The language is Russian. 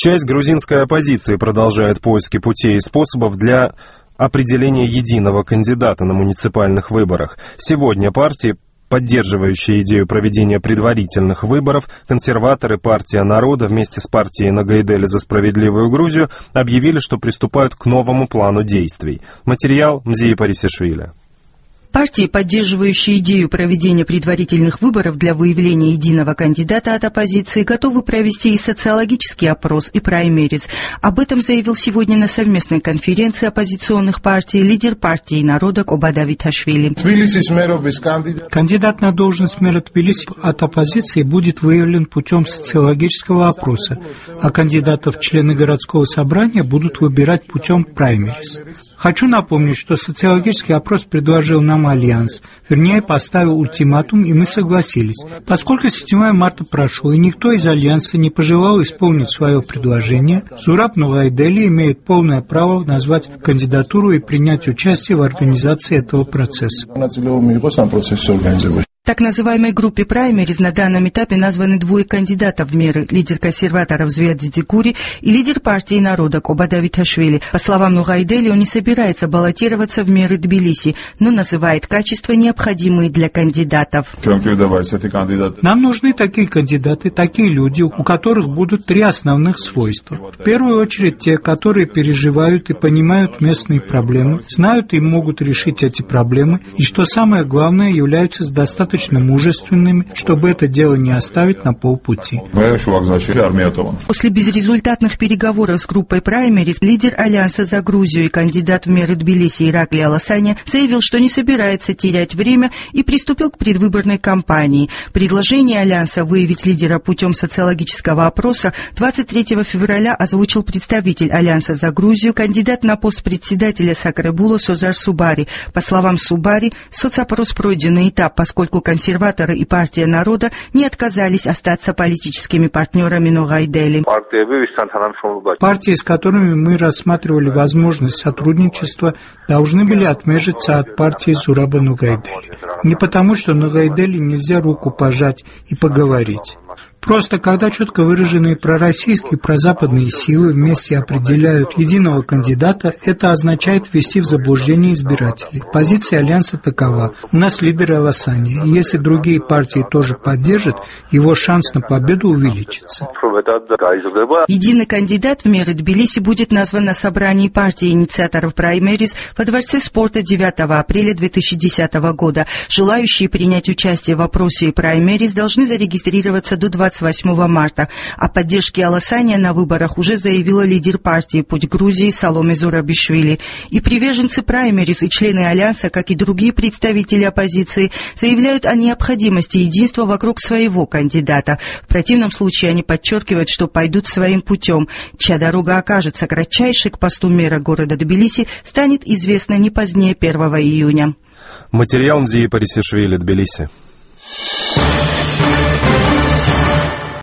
Часть грузинской оппозиции продолжает поиски путей и способов для определения единого кандидата на муниципальных выборах. Сегодня партии, поддерживающие идею проведения предварительных выборов, консерваторы, партия народа вместе с партией Ногайдели за справедливую Грузию объявили, что приступают к новому плану действий. Материал Мзии Парисишвили. Партии, поддерживающие идею проведения предварительных выборов для выявления единого кандидата от оппозиции, готовы провести и социологический опрос, и праймериз. Об этом заявил сегодня на совместной конференции оппозиционных партий лидер партии народа Коба Давиташвили. Кандидат на должность мэра Тбилиси от оппозиции будет выявлен путем социологического опроса, а кандидатов в члены городского собрания будут выбирать путем праймериз. Хочу напомнить, что социологический опрос предложил нам Альянс, вернее, поставил ультиматум, и мы согласились. Поскольку 7 марта прошло, и никто из Альянса не пожелал исполнить свое предложение, Зураб Ногайдели имеет полное право назвать кандидатуру и принять участие в организации этого процесса. В так называемой группе праймериз на данном этапе названы двое кандидатов в мэры: лидер консерваторов Звиадзе Дикури и лидер партии народа Коба Давиташвили. По словам Ногайдели, он не собирается баллотироваться в мэры Тбилиси, но называет качества, необходимые для кандидатов. Нам нужны такие кандидаты, такие люди, у которых будут 3 основных свойства. В первую очередь те, которые переживают и понимают местные проблемы, знают и могут решить эти проблемы, и, что самое главное, являются достаточно мужественными, чтобы это дело не оставить на полпути. После безрезультатных переговоров с группой праймериз лидер Альянса за Грузию и кандидат в мэры Тбилиси Иракли Аласаня заявил, что не собирается терять время и приступил к предвыборной кампании. Предложение Альянса выявить лидера путем социологического опроса 23 февраля озвучил представитель Альянса за Грузию, кандидат на пост председателя Сакребула Созар Субари. По словам Субари, соцопрос пройденный этап, поскольку консерваторы и партия народа не отказались остаться политическими партнерами Ногайдели. Партии, с которыми мы рассматривали возможность сотрудничества, должны были отмежиться от партии Зураба Ногайдели. Не потому, что Ногайдели нельзя руку пожать и поговорить. Просто когда четко выраженные пророссийские и прозападные силы вместе определяют единого кандидата, это означает ввести в заблуждение избирателей. Позиция Альянса такова: у нас лидер Аласани, и если другие партии тоже поддержат, его шанс на победу увеличится. Единый кандидат в мэры Тбилиси будет назван на собрании партии инициаторов праймериз во Дворце спорта 9 апреля 2010 года. Желающие принять участие в опросе и праймериз должны зарегистрироваться до 28 марта. О поддержке Аласания на выборах уже заявила лидер партии «Путь Грузии» Саломе Зурабишвили. И приверженцы праймериз и члены Альянса, как и другие представители оппозиции, заявляют о необходимости единства вокруг своего кандидата. В противном случае они подчеркивают, что пойдут своим путем. Чья дорога окажется кратчайшей к посту мэра города Тбилиси, станет известно не позднее 1 июня. Материал Мзии Парисишвили, Тбилиси.